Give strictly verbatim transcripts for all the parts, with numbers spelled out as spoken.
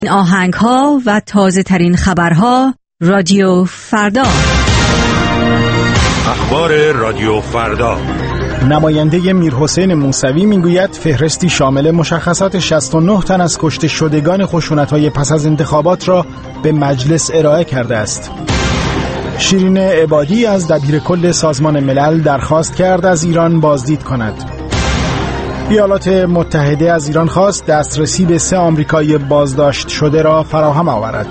آهنگ ها و تازه ترین خبرها رادیو فردا. اخبار رادیو فردا. نماینده میرحسین موسوی میگوید فهرستی شامل مشخصات شصت و نه تن از کشته شدگان خشونت‌های پس از انتخابات را به مجلس ارائه کرده است. شیرین عبادی از دبیر کل سازمان ملل درخواست کرد از ایران بازدید کند. ایالات متحده از ایران خواست دسترسی به سه آمریکایی بازداشت شده را فراهم آورد.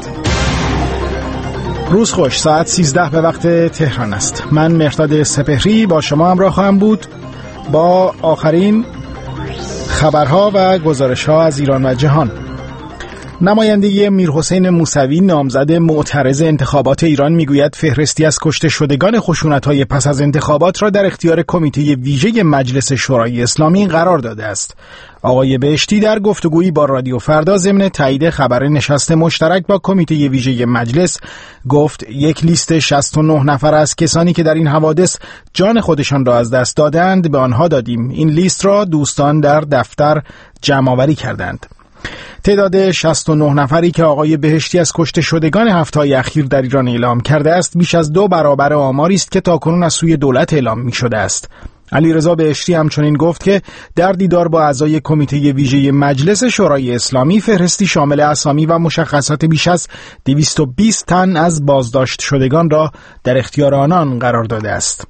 روز خوش، ساعت سیزده به وقت تهران است. من مهرداد سپهری با شما همراه خواهم بود با آخرین خبرها و گزارش‌ها از ایران و جهان. نماینده میرحسین موسوی نامزد معترض انتخابات ایران میگوید فهرستی از کشته شدگان خشونت‌های پس از انتخابات را در اختیار کمیته ویژه مجلس شورای اسلامی قرار داده است. آقای بهشتی در گفتگویی با رادیو فردا ضمن تایید خبر نشست مشترک با کمیته ویژه مجلس گفت یک لیست شصت و نه نفر از کسانی که در این حوادث جان خودشان را از دست دادند به آنها دادیم. این لیست را دوستان در دفتر جمع‌آوری کردند. تعداد شصت و نه نفری که آقای بهشتی از کشته شدگان هفته‌های اخیر در ایران اعلام کرده است بیش از دو برابر آماری است که تاکنون از سوی دولت اعلام می شده است. علیرضا بهشتی همچنین گفت که در دیدار با اعضای کمیته ویژه مجلس شورای اسلامی فهرستی شامل اسامی و مشخصات بیش از دویست و بیست تن از بازداشت شدگان را در اختیار آنان قرار داده است.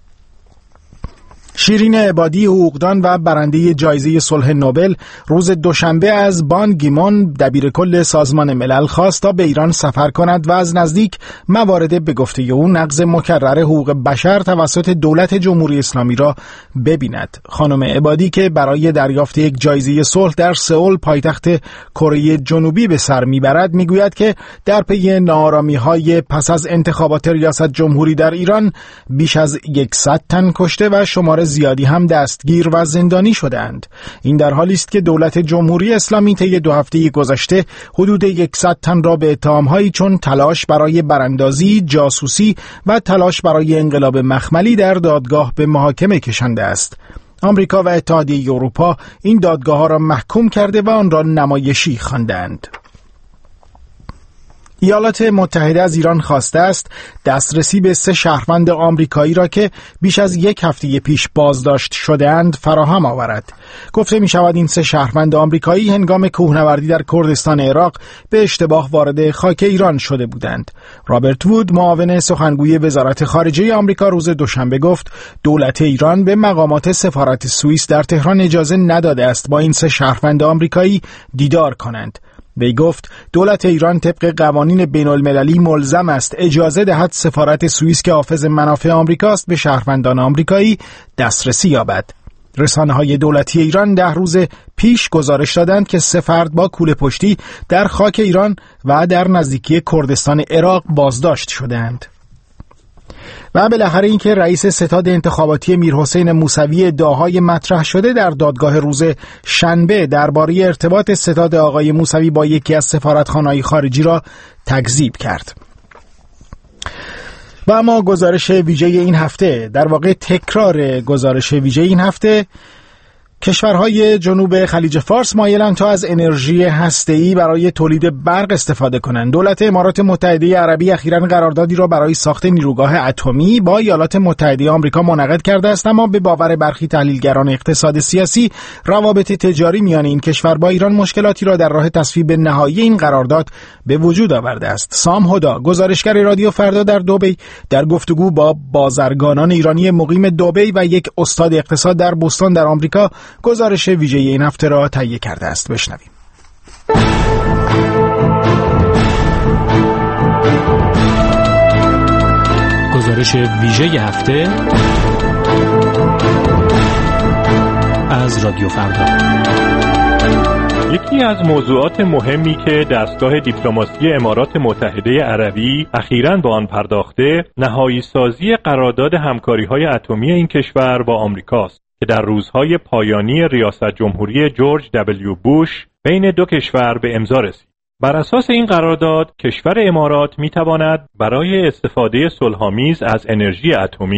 شیرین عبادی حقوقدان و برنده جایزه صلح نوبل روز دوشنبه از بان گیمون دبیر کل سازمان ملل خواست تا به ایران سفر کند و از نزدیک موارد به گفته او نقض مکرر حقوق بشر توسط دولت جمهوری اسلامی را ببیند. خانم عبادی که برای دریافت یک جایزه صلح در سئول پایتخت کره جنوبی به سر میبرد میگوید که در پی ناآرامی‌های پس از انتخابات ریاست جمهوری در ایران بیش از صد تن کشته و شمار زیادی هم دستگیر و زندانی شدند. این در حالی است که دولت جمهوری اسلامی طی دو هفته گذشته حدود صد تن را به اتهام‌هایی چون تلاش برای براندازی، جاسوسی و تلاش برای انقلاب مخملی در دادگاه به محاکمه کشانده است. آمریکا و اتحادیه اروپا این دادگاه‌ها را محکوم کرده و آن را نمایشی خواندند. ایالات متحده از ایران خواسته است دسترسی به سه شهروند آمریکایی را که بیش از یک هفته پیش بازداشت شده‌اند فراهم آورد. گفته می شود این سه شهروند آمریکایی هنگام کوهنوردی در کردستان عراق به اشتباه وارد خاک ایران شده بودند. رابرت وود معاون سخنگوی وزارت خارجه آمریکا روز دوشنبه گفت دولت ایران به مقامات سفارت سوئیس در تهران اجازه نداده است با این سه شهروند آمریکایی دیدار کنند. وی گفت دولت ایران طبق قوانین بین المللی ملزم است اجازه دهد سفارت سوئیس که حافظ منافع آمریکاست به شهروندان آمریکایی دسترسی یابد. رسانه‌های دولتی ایران ده روز پیش گزارش دادند که سه فرد با کوله پشتی در خاک ایران و در نزدیکی کردستان عراق بازداشت شدند. و بالاخره اینکه رئیس ستاد انتخاباتی میرحسین موسوی ادعاهای مطرح شده در دادگاه روز شنبه درباره ارتباط ستاد آقای موسوی با یکی از سفارتخانه‌های خارجی را تکذیب کرد. و اما گزارش ویژه این هفته، در واقع تکرار گزارش ویژه این هفته، کشورهای جنوب خلیج فارس مایلند تا از انرژی هسته‌ای برای تولید برق استفاده کنند. دولت امارات متحده عربی اخیراً قراردادی را برای ساخت نیروگاه اتمی با ایالات متحده آمریکا منعقد کرده است، اما به باور برخی تحلیلگران اقتصاد سیاسی روابط تجاری میان این کشور با ایران مشکلاتی را در راه تصویب نهایی این قرارداد به وجود آورده است. سام هدا، گزارشگر رادیو فردا در دبی، در گفتگو با بازرگانان ایرانی مقیم دبی و یک استاد اقتصاد در بوستون در آمریکا گزارش ویژه این هفته را تهیه کرده است. بشنویم. گزارش ویژه هفته از رادیو فردا. یکی از موضوعات مهمی که دستگاه دیپلماسی امارات متحده عربی اخیراً با آن پرداخته، نهایی سازی قرارداد همکاری‌های اتمی این کشور با آمریکاست که در روزهای پایانی ریاست جمهوری جورج دبلیو بوش بین دو کشور به امضا رسید. بر اساس این قرارداد، کشور امارات می‌تواند برای استفاده صلح‌آمیز از انرژی اتمی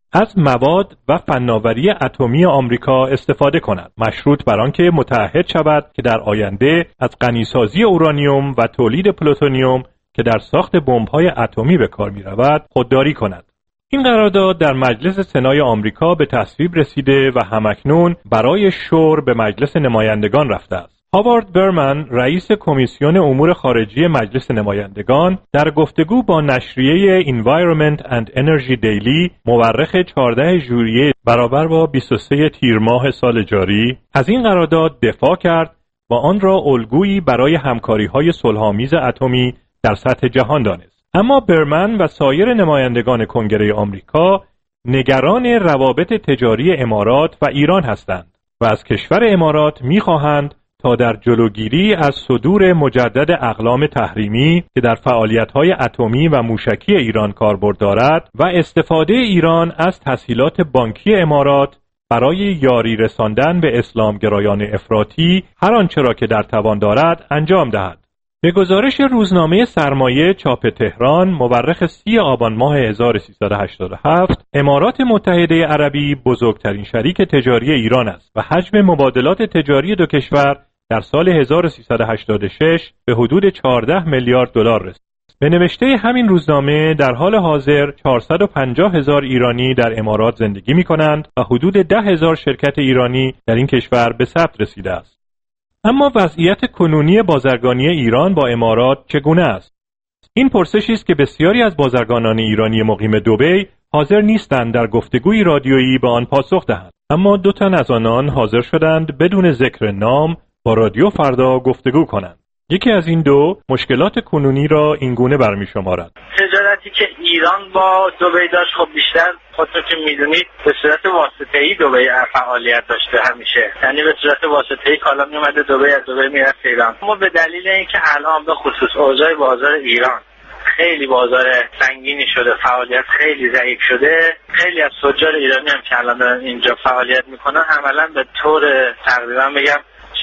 از مواد و فناوری اتمی آمریکا استفاده کند، مشروط بر آنکه متعهد شود که در آینده از غنیسازی اورانیوم و تولید پلوتونیوم که در ساخت بمب‌های اتمی به کار می‌رود خودداری کند. این قرارداد در مجلس سنای آمریکا به تصویب رسیده و همکنون برای شور به مجلس نمایندگان رفته است. هاوارد برمن، رئیس کمیسیون امور خارجی مجلس نمایندگان، در گفتگو با نشریه Environment and Energy Daily مورخ چهاردهم ژوئیه برابر با بیست و سوم تیر ماه سال جاری از این قرارداد دفاع کرد و آن را الگویی برای همکاری‌های صلح‌آمیز اتمی در سطح جهان دانست. اما برمن و سایر نمایندگان کنگره آمریکا نگران روابط تجاری امارات و ایران هستند و از کشور امارات می‌خواهند تا در جلوگیری از صدور مجدد اقلام تحریمی که در فعالیت‌های اتمی و موشکی ایران کاربرد دارد و استفاده ایران از تسهیلات بانکی امارات برای یاری رساندن به اسلامگرایان افراطی هر آنچه را که در توان دارد انجام دهد. به گزارش روزنامه سرمایه چاپ تهران مورخ سی آبان ماه هزار و سیصد و هشتاد و هفت، امارات متحده عربی بزرگترین شریک تجاری ایران است و حجم مبادلات تجاری دو کشور در سال هزار و سیصد و هشتاد و شش به حدود چهارده میلیارد دلار رسید. به نوشته همین روزنامه در حال حاضر چهارصد و پنجاه هزار ایرانی در امارات زندگی می کنند و حدود ده هزار شرکت ایرانی در این کشور به ثبت رسیده است. اما وضعیت کنونی بازرگانی ایران با امارات چگونه است؟ این پرسشی است که بسیاری از بازرگانان ایرانی مقیم دبی حاضر نیستند در گفتگوی رادیویی به آن پاسخ دهند. اما دو تن از آنان حاضر شدند بدون ذکر نام با رادیو فردا گفتگو کنند. یکی از این دو مشکلات کنونی را اینگونه برمی‌شمارد. تجارتی که ایران با دبی داشت خب بیشتر خودتون که میدونید به صورت واسطه‌ای دبی فعالیت داشته همیشه، یعنی به صورت واسطه‌ای کالا میومده دبی، از دبی میرفت ایران. اما به دلیل اینکه الان به خصوص اوضاع بازار ایران خیلی بازار سنگینی شده، فعالیت خیلی ضعیف شده، خیلی از تجار ایرانی هم که الان اینجا فعالیت میکنن عملاً به طور تقریبا بگم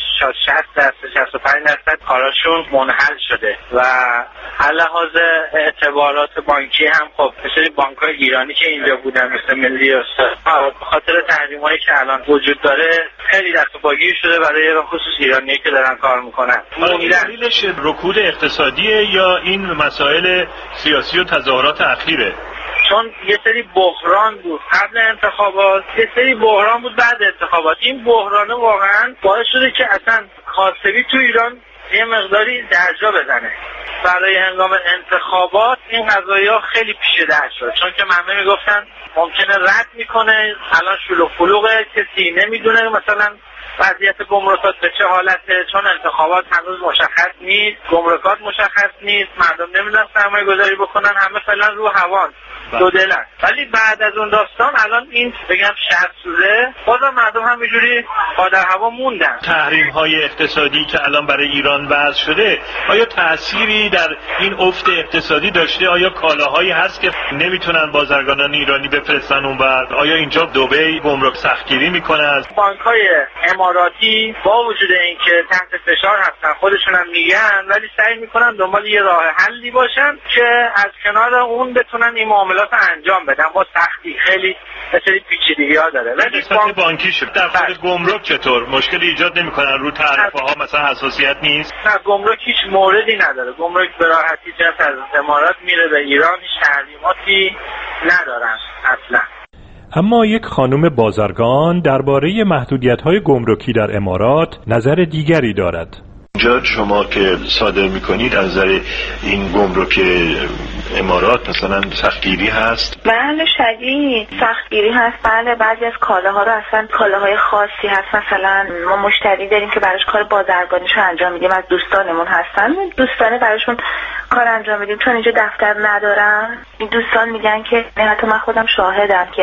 شصت درصد شصت و پنج درصد کاراشون منحل شده و علاوه اعتبارات بانکی هم خب مثل بانک‌های ایرانی که اینجا بودن مثل ملی و به خاطر تحریم‌هایی که الان وجود داره خیلی دست و پاگیر شده برای خصوص ایرانیایی که دارن کار میکنن. دلیلش رکود اقتصادیه یا این مسائل سیاسی و تظاهرات اخیره؟ چون یه سری بحران بود قبل انتخابات، یه سری بحران بود بعد انتخابات. این بحران واقعا باعث شده که اصلا کاسبی تو ایران یه مقداری درجا بزنه. برای هنگام انتخابات این قضایا خیلی پیش در شد، چون که همه میگفتن ممکنه رد میکنه، الان شلوغ پلوغه، کسی نمیدونه مثلا وضعیت گمرکات به چه حالته، چون انتخابات هنوز مشخص نیست، گمرکات مشخص نیست، مردم نمیدونن سرمایه گذاری بکنن، همه فعلا رو هوان دو دلن. ولی بعد از اون داستان الان این بگم شهر سوزه، بازم مردم همینجوری با در هوا موندن. تحریم های اقتصادی که الان برای ایران وضع شده آیا تأثیری در این افت اقتصادی داشته؟ آیا کالاهایی هست که نمیتونن بازرگانان ایرانی بفرستن اونور؟ آیا اینجا دبی گمرک سختگیری میکنه از بانک‌های اماراتی؟ با وجود اینکه تحت فشار هستن خودشون هم میگن، ولی سعی میکنن دنبال یه راه حلی باشن که از کنار اون بتونن این معاملات انجام بدن. با سختی خیلی مثلا پیچیدگی‌ها داره. ولی بانک بانکی شد در خود گمرک چطور مشکلی ایجاد نمی‌کنن؟ رو تعرفه‌ها مثلا حساسیت نیست؟ نه، گمرک هیچ موردی نداره. گمرک به راحتی جات از امارات میره به ایران، هیچ تحریماتی ندارن اصلا. اما یک خانم بازرگان درباره محدودیت‌های گمرکی در امارات نظر دیگری دارد. اینجا شما که صادر میکنید از نظر این گمرک امارات مثلا سختگیری هست؟ بله شدید سختگیری هست. بله بعضی از کالاها رو اصلا کالاهای خاصی هست، مثلا ما مشتری داریم که براش کار بازرگانیشو انجام میدیم، از دوستانمون هستن، دوستانه براشون کار انجام میدیم چون اینجا دفتر ندارن. این دوستان میگن که حتی من خودم شاهدم که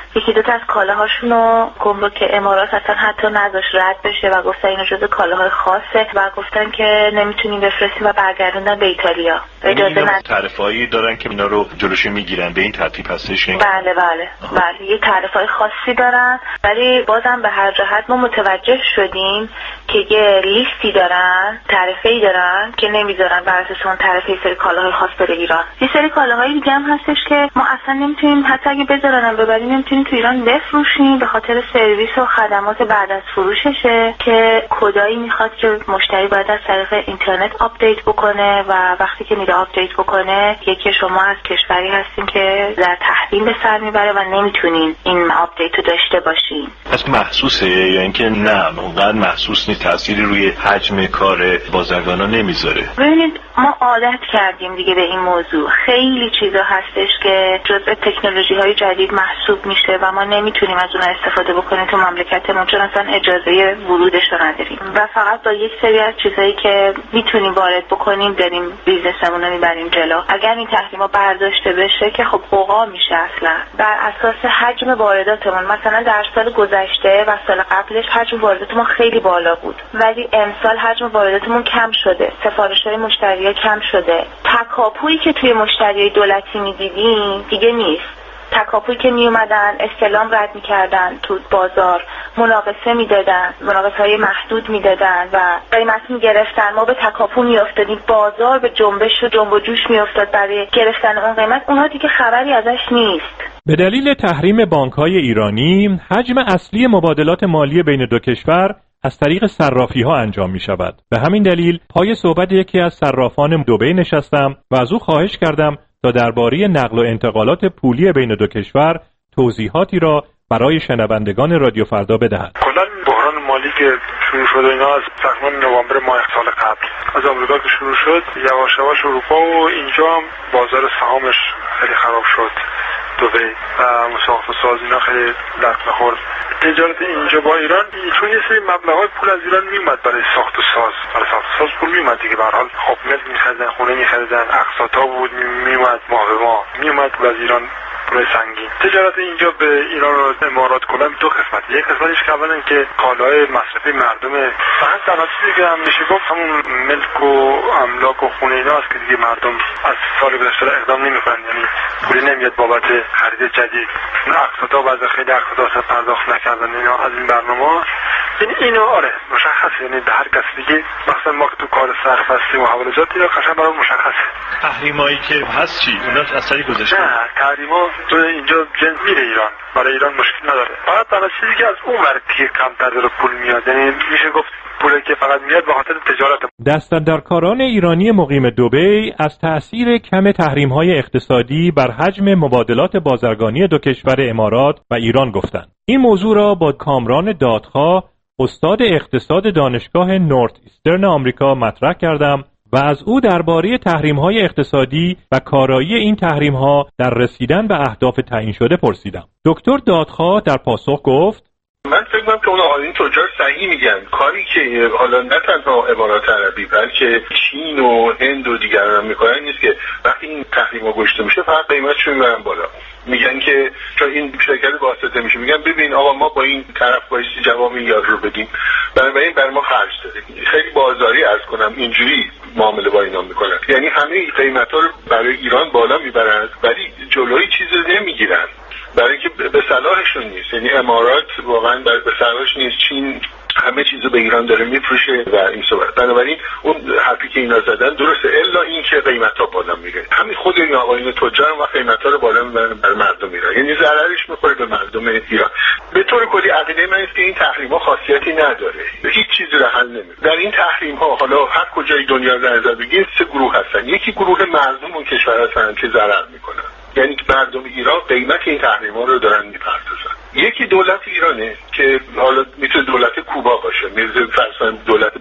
یکی دو تا از کالاهاشون رو گمرک امارات اصلا حتی نذاشت رد بشه و گفتن اینو جزو کالاهای خاصه و گفتن که نمیتونیم بفرستیم و برگردوندن به ایتالیا. اجازه ندادن. تعرفه‌ای دارن که اینا رو جلوشو میگیرن، به این ترتیب هستش؟ بله بله بله یه تعرفه‌های خاصی دارن، ولی بازم به هر جهت ما متوجه شدیم که یه لیستی دارن، تعرفه‌ای دارن که نمیذارن بر اساس اون تعرفه سری کالاهای خاص بره ایران. یه سری کالاهای دیگه هم هستش که ما اصلا نمیتونیم، حتی اگه بذارن ببریم نمیتونیم تو ایران بفروشیم به خاطر سرویس و خدمات بعد از فروششه که کدایی میخواد که مشتری باید از طریق اینترنت آپدیت بکنه و وقتی که میره آپدیت بکنه یکی شما از کشوری هستین که در تحریم به سر میبره و نمیتونین این آپدیت رو داشته باشین. پس محسوسه یا اینکه نه اونقدر محسوس نیست، تأثیری روی حجم کار بازرگانا نمیذاره؟ ببینید ما عادت کردیم دیگه به این موضوع، خیلی چیزا هستش که جزء تکنولوژی های جدید محسوب میشه و ما نمیتونیم از اون استفاده بکنیم تو مملکتمون چون اصلا اجازه ورودش رو نداریم و فقط با یک سری از چیزایی که میتونیم وارد بکنیم داریم بیزنسمون رو میبریم جلو. اگر این تحریما برداشته بشه که خب قوقا میشه اصلا. بر اساس حجم وارداتمون مثلا در سال گذشته و سال قبلش حجم وارداتمون خیلی بالا بود ولی امسال حجم وارداتمون کم شده، سفارش‌های مشتری‌ها کم شده، تکاپویی که توی مشتریای دولتی می‌دیدیم دیگه نیست. تکاپویی که می اومدن استلام رد می‌کردن تو بازار، مناقصه میدادن، مناقصه‌های محدود میدادن و قیمت می‌گرفتن، ما به تکاپو می‌افتادیم، بازار به جنبش و جنب و جوش می‌افتاد برای گرفتن اون قیمت. اونها دیگه خبری ازش نیست. به دلیل تحریم بانک‌های ایرانی حجم اصلی مبادلات مالی بین دو کشور از طریق صرافی‌ها انجام می‌شود. به همین دلیل پای صحبت یکی از صرافان دبی نشستم و از او خواهش کردم تا درباره نقل و انتقالات پولی بین دو کشور توضیحاتی را برای شنوندگان رادیو فردا بدهد. کلاً بحران مالی که شروع شد اینا از تقریباً نوامبر ماه سال قبل از آمریکا که شروع شد، یواش یواش اروپا و اینجا هم بازار سهامش خیلی خراب شد. دبی و مساقات ساز اینا خیلی لطمه خورد. تجارت اینجا با ایران چون یه سری مبلغ‌های پول از ایران میومد برای ساخت و ساز، برای ساخت و ساز پول میومد دیگه. به هر حال خب ملک می‌خریدن، خونه می‌خریدن، اقساطا بود میومد، ماه به ماه میومد پول از ایران، پول سنگین. تجارت اینجا به ایران و امارات کلا دو قسمت. یک قسمتش که اولا که کالای مصرفی مردم فقط در چیزی که هم میشه گفت همون ملک و املاک و خونه اینا است که دیگه مردم از سال گذشته اقدام نمی‌کنن، یعنی پولی نمیاد بابت خرید جدید. نه اقساطا بعضی خیلی اقساطا پرداخت نکردن اینا از این برنامه. این اینو آره مشخصه، یعنی به هر کس دیگه مثلا ما که تو کار صرف هستیم و حوالجات اینا قشنگ برای مشخصه. تحریمایی که هست چی؟ اونا اثری گذاشته؟ نه تحریما تو اینجا جنس میره ایران، برای ایران مشکل نداره. فقط تنها چیزی که از اون ور دیگه کمتر داره پول میاد، یعنی میشه گفت پولی که فقط میاد به خاطر تجارت. دستاندرکاران ایرانی مقیم دبی از تأثیر کم تحریم‌های اقتصادی بر حجم مبادلات بازرگانی دو کشور امارات و ایران گفتند. این موضوع را با کامران دادخواه، استاد اقتصاد دانشگاه نورت ایسترن آمریکا مطرح کردم و از او درباره تحریم‌های اقتصادی و کارایی این تحریم‌ها در رسیدن به اهداف تعیین شده پرسیدم. دکتر دادخواه در پاسخ گفت: من فکر می‌کنم که اون آقایون تجار صحیح میگن. کاری که حالا نه تنها امارات عربی بلکه چین و هند و دیگران هم میکنن نیست که وقتی این تحریم‌ها گذاشته میشه فقط قیمتشون میبرن بالا. میگن که چون این شرکت واسطه میشه، میگن ببین آقا ما با این طرف بایستی جواب این یارو رو بدیم، بنابراین برای ما خرج داده. خیلی بازاری عرض کنم اینجوری معامله با اینا میکنن، یعنی همه قیمت‌ها رو برای ایران بالا میبرن ولی جلوی چیزی نمیگیرن برای اینکه به صلاحشون نیست. یعنی امارات واقعا به صلاحش نیست، چین همه چیزو به ایران داره میفروشه و این صحبت. بنابراین اون حرفی که اینا زدن درسته، الا این که قیمتا بالا میره. همین خود این آقایون تجار و قیمتا رو بالا میبرن بر مردم ایران، یعنی ضررش میخوره به مردم ایران. به طور کلی عقیده من است که این تحریم‌ها خاصیتی نداره، هیچ چیزی رو حل نمیکنه. در این تحریم‌ها حالا هر کجای دنیا رو نظر بگیرید سه گروه هستن. یکی گروه مردم اون کشور هستن که ضرر میکنن، یعنی مردم ایران قیمت این تحریم‌ها رو دارن میپردازن. یکی دولت ایرانه که حالا میتونه دولت کوبا باشه، میرزا فرسان دولت بن باشه.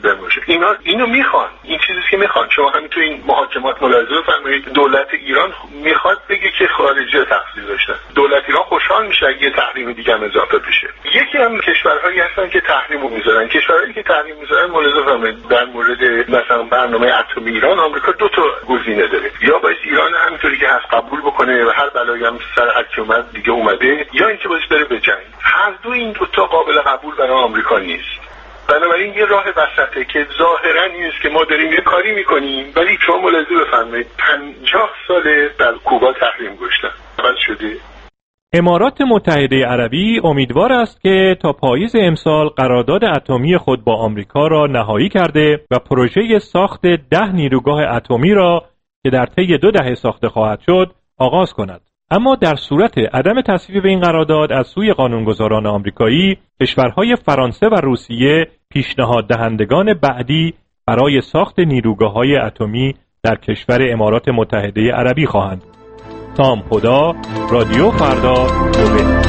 اینا اینو میخوان، این چیزی که میخوان. شما همین تو این محاکمات ملاحظه بفرمایید دولت ایران میخواد بگه که خارجی تقصیر داشتن. دولت ایران خوشحال میشه اگه تحریم دیگه هم اضافه بشه. یکی هم کشورهایی هستن که تحریمو میذارن. کشورهایی که تحریم میذارن ملاحظه بفرمایید در مورد مثلا برنامه اتمی ایران آمریکا دو تا گزینه داره. یا باید ایران همینطوری که هست قبول بکنه و هر بلایی هم سر هرکی اومد دیگه اومده، یا اینکه باید بره به جنگ. هر دو این دو تا قابل قبول برای آمریکا نیست. بنابراین یه راه وسطه که ظاهرا نیست که ما داریم یه کاری میکنیم، ولی شما ملاحظه بفرمایید پنجاه ساله در کوبا تحریم گذاشتن. عوض شده. امارات متحده عربی امیدوار است که تا پاییز امسال قرارداد اتمی خود با آمریکا را نهایی کرده و پروژه ساخت ده نیروگاه اتمی را که در طی دو دهه ساخته خواهد شد آغاز کند. اما در صورت عدم تصویب این قرارداد از سوی قانونگذاران آمریکایی، کشورهای فرانسه و روسیه پیشنهاد دهندگان بعدی برای ساخت نیروگاه‌های اتمی در کشور امارات متحده عربی خواهند. تام پودا، رادیو فردا، دوبه.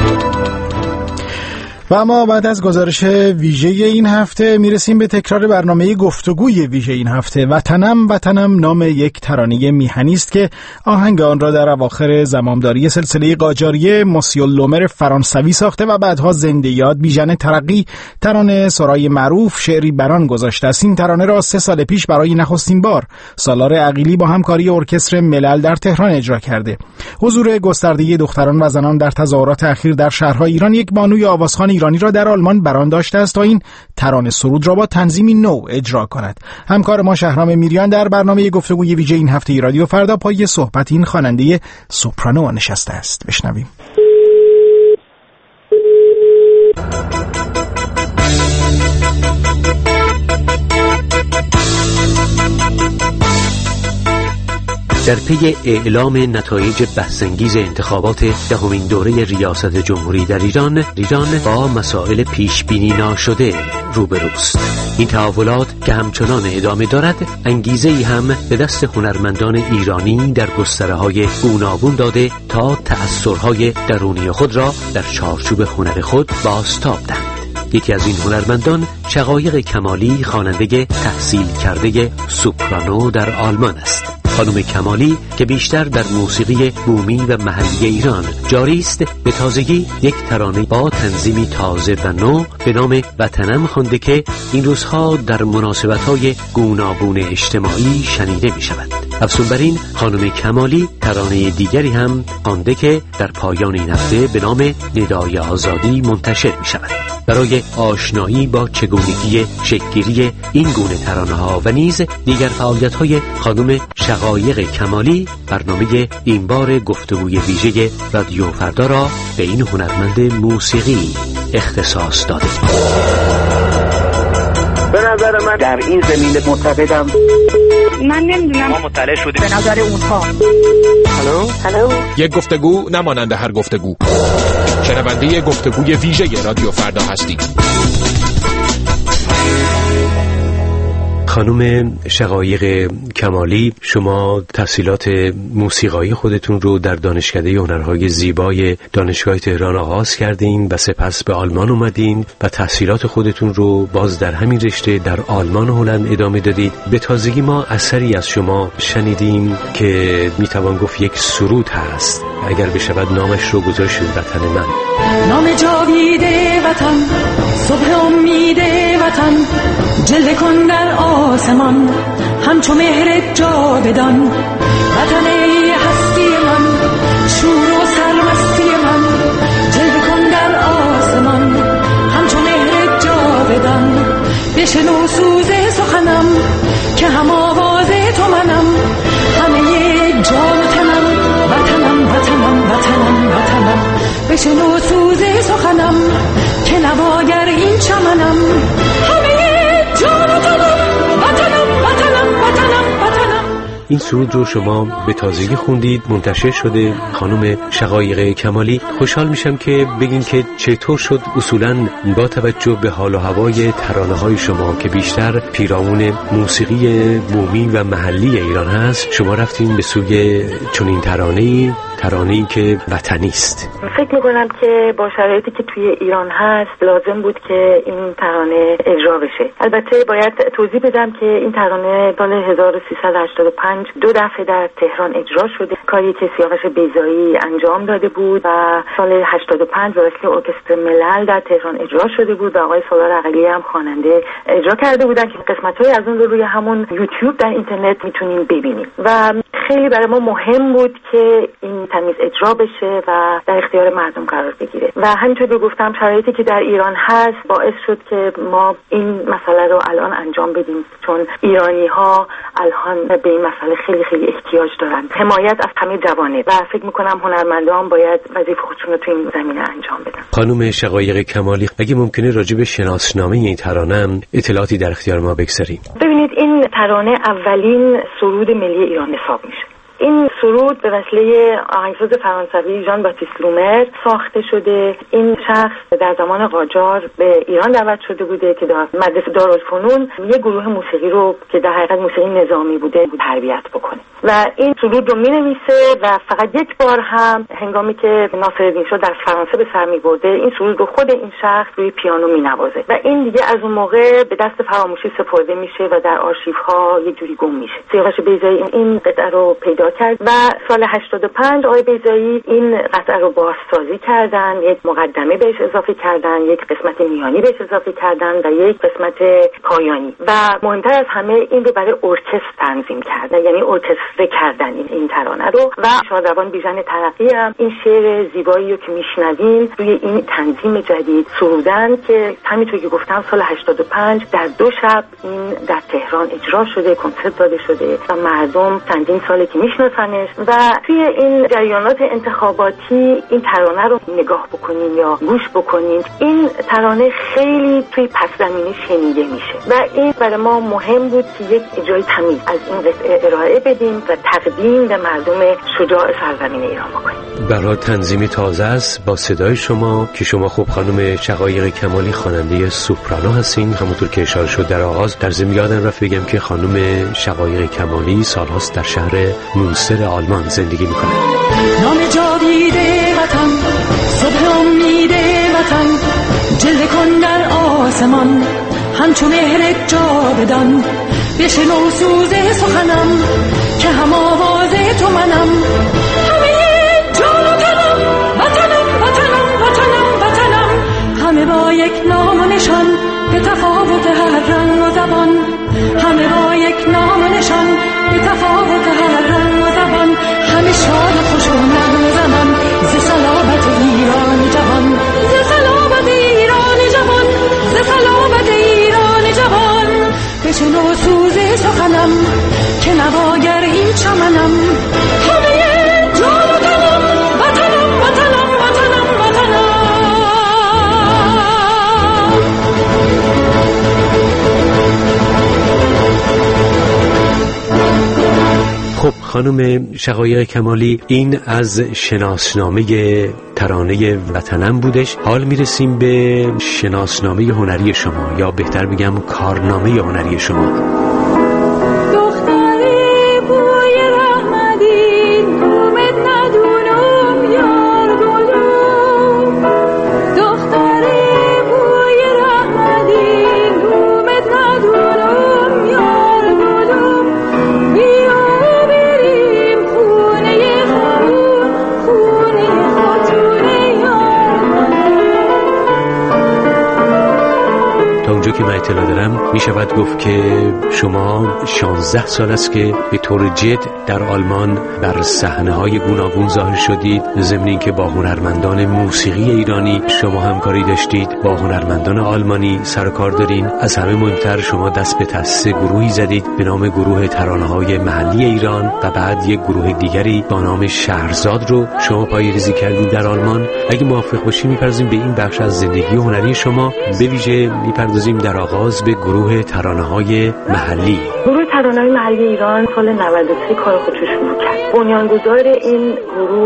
و اما بعد از گزارش ویژه این هفته میرسیم به تکرار برنامه گفتگوی ویژه این هفته. وطنم وطنم نام یک ترانه میهنی است که آهنگ آن را در اواخر زمامداری سلسله قاجاریه موسیو لومر فرانسوی ساخته و بعدها زنده یاد بیژن ترقی ترانه سرای معروف شعری بران گذاشته است. این ترانه را سه سال پیش برای نخستین بار سالار عقیلی با همکاری ارکستر ملل در تهران اجرا کرده. حضور گسترده دختران و زنان در تظاهرات اخیر در شهرهای ایران یک بانوی آوازخوان ایرانی را در آلمان بران داشته است تا این ترانه سرود را با تنظیمی نو اجرا کند. همکار ما شهرام میریان در برنامه گفتگوی ویژه این هفته رادیو فردا پای صحبت این خواننده سوپرانو نشسته است. بشنویم. در پی اعلام نتایج بحث‌انگیز انتخابات دهمین دوره ریاست جمهوری در ایران، ایران با مسائل پیش بینی ناشده روبروست. این تحولات که همچنان ادامه دارد، انگیزه‌ای هم به دست هنرمندان ایرانی در گستره‌های گوناگون داده تا تأثیرهای درونی خود را در چارچوب هنر خود بازتاب دهند. یکی از این هنرمندان شقایق کمالی، خواننده تحصیل کرده سوپرانو در آلمان است. خانم کمالی که بیشتر در موسیقی بومی و محلی ایران جاری است، به تازگی یک ترانه با تنظیمی تازه و نو به نام وطنم خوانده که این روزها در مناسبت‌های گوناگون اجتماعی شنیده می شود. افزون بر این، خانم کمالی ترانه دیگری هم خوانده که در پایان این هفته به نام ندای آزادی منتشر می شود. برای آشنایی با چگونگی شکل‌گیری این گونه ترانه‌ها و نیز دیگر فعالیت‌های خانم شقایق کمالی، برنامه این بار گفتگوی ویژه رادیو فردا را به این هنرمند موسیقی اختصاص داده. به نظر من در این زمینه معتقدم. من نمیدونم، ما مطلع شدیم به نظر اونها. هلو هلو یک گفتگو نمانند هر گفتگو. شنونده گفتگوی ویژه رادیو فردا هستید. خانم شقایق کمالی، شما تحصیلات موسیقایی خودتون رو در دانشکده هنرهای زیبای دانشگاه تهران آغاز کردین و سپس به آلمان اومدین و تحصیلات خودتون رو باز در همین رشته در آلمان و هلند ادامه دادید. به تازگی ما اثری از شما شنیدیم که میتوان گفت یک سرود هست، اگر بشود نامش رو گذاشتید وطن من. نام جاویده وطن، صبح امید وطن، جلوه کن در آسمان همچو مهر جاودان. وطن ای هستی من، شور و سرمستی من، جلوه کن در آسمان همچو مهر جاودان. بشنو سوز سخنم که هم آواز تو منم، همه جان تنم وطنم وطنم وطنم وطنم. بشنو سوز سخنم که نواگر این چمنم، همه جان تنم وطنم وطنم وطنم وطنم. این سرود رو شما به تازگی خوندید، منتشر شده. خانم شقایق کمالی، خوشحال میشم که بگین که چطور شد اصولاً با توجه به حال و هوای ترانه‌های شما که بیشتر پیرامون موسیقی بومی و محلی ایران هست، شما رفتین به سوی چنین ترانه‌ای ترانه‌ای که وطنی است. فکر می‌کنم که با شرایطی که توی ایران هست لازم بود که این ترانه اجرا بشه. البته باید توضیح بدم که این ترانه سال هزار و سیصد و هشتاد و پنج دو دفعه در تهران اجرا شده، کاری که سیاوش بیضایی انجام داده بود و سال هشتاد و پنج واسه ارکستر ملل در تهران اجرا شده بود و آقای سالار عقیلی هم خواننده اجرا کرده بودن که قسمت‌های از اون رو روی همون یوتیوب در اینترنت میتونیم ببینیم و خیلی برای ما مهم بود که این تمیز اجرا بشه و در اختیار مردم قرار بگیره و همینطور که گفتم شرایطی که در ایران هست باعث شد که ما این مسئله رو الان انجام بدیم، چون ایرانی‌ها الان به این مسئله خیلی خیلی احتیاج دارن، حمایت از همه جوانب و فکر می‌کنم هنرمندان باید وظیفه خودشون رو تو این زمینه انجام بدن. خانم شقایق کمالی، اگه ممکنه راجع به شناسنامه این ترانه هم اطلاعاتی در اختیار ما بگذارید. ببینید این ترانه اولین سرود ملی ایران حساب میشه. این سرود به وسیله آهنگساز فرانسوی ژان باتیست لومر ساخته شده. این شخص در زمان قاجار به ایران دعوت شده بوده که در مدرسه دارالفنون یه گروه موسیقی رو که در حقیقت موسیقی نظامی بوده تربیت بکنه و این سرود رو مینویسه و فقط یک بار هم هنگامی که ناصرالدین شاه در فرانسه به سر میبرده این سرود رو خود این شخص روی پیانو مینوازه و این دیگه از اون موقع به دست فراموشی سپرده میشه و در آرشیوها یه جوری گم میشه. سیاوش بیضایی این قطعه رو پیدا کرد و سال هشتاد و پنج آقای بیضایی این قطعه رو بازسازی کردن، یک مقدمه بهش اضافه کردن، یک قسمت میانی بهش اضافه کردن و یک قسمت پایانی و مهمتر از همه این رو برای ارکستر تنظیم کردن، یعنی ارکستره کردن این, این ترانه رو و شادروان بیژن ترقی هم این شعر زیبایی رو که میشنویم روی این تنظیم جدید سرودن که همینطور که گفتم سال هشتاد و پنج در دو شب این در تهران اجرا شده، کنسرت داده شده و مردم چندین ساله که میشناسنش و توی این جریانات انتخاباتی این ترانه رو نگاه بکنین یا گوش بکنین، این ترانه خیلی توی پس زمینه شنیده میشه و این برای ما مهم بود که یک اجرای تمیز از این قطعه ارائه بدیم و تقدیم به مردم شجاع سرزمین ایران بکنیم. برای تنظیم تازه است با صدای شما که شما خوب خانم شقایق کمالی خواننده سوپرانو هستین. همونطور که اشاره شد در آغاز در ضمن یادم رفت بگم که خانم شقایق کمالی سالهاست در شهر مونستر آلمان زندگی میکنه. نام جاوید وطن، صبح امید وطن، جلوه کن در آسمان، همچو مهر جاودان، بشنو سوز سخنم که هم آواز تو منم، همه جان و تنم، وطنم وطنم وطنم وطنم، همه با یک نام و نشان به تفاوت هر رنگ و زبان، همه با یک نام و نشان به تفاوت هر رنگ و زبان، همه شاد و خوش و نغمه زنان ز صلابت ایران جوان، ز صلابت ایران جوان، ز صلابت ایران جوان، بشنو سوز سخنم که نواگر این چمنم، همه جان و تنم، وطنم وطنم وطنم وطنم. خب خانم شقایق کمالی، این از شناسنامه ترانه وطنم بودش. حال میرسیم به شناسنامه هنری شما یا بهتر بگم کارنامه هنری شما. که من اطلاع دارم می شود گفت که شما شانزده سال است که به طور جد در آلمان بر صحنه های گوناگون ظاهر شدید، ضمن اینکه با هنرمندان موسیقی ایرانی شما همکاری داشتید، با هنرمندان آلمانی سر و کار دارین. از همه مهمتر شما دست به تأسیس گروهی زدید به نام گروه ترانه های محلی ایران و بعد یک گروه دیگری با نام شهرزاد رو شما پایه‌ریزی کردید در آلمان. اگه موافق باشید می‌پردازیم به این بخش از زندگی هنری شما، به ویژه می‌پردازیم در آغاز به گروه ترانه‌های محلی. گروه ترانه‌های محلی ایران سال نود و سه کار خودش شروع کرد. بنیانگذار این گروه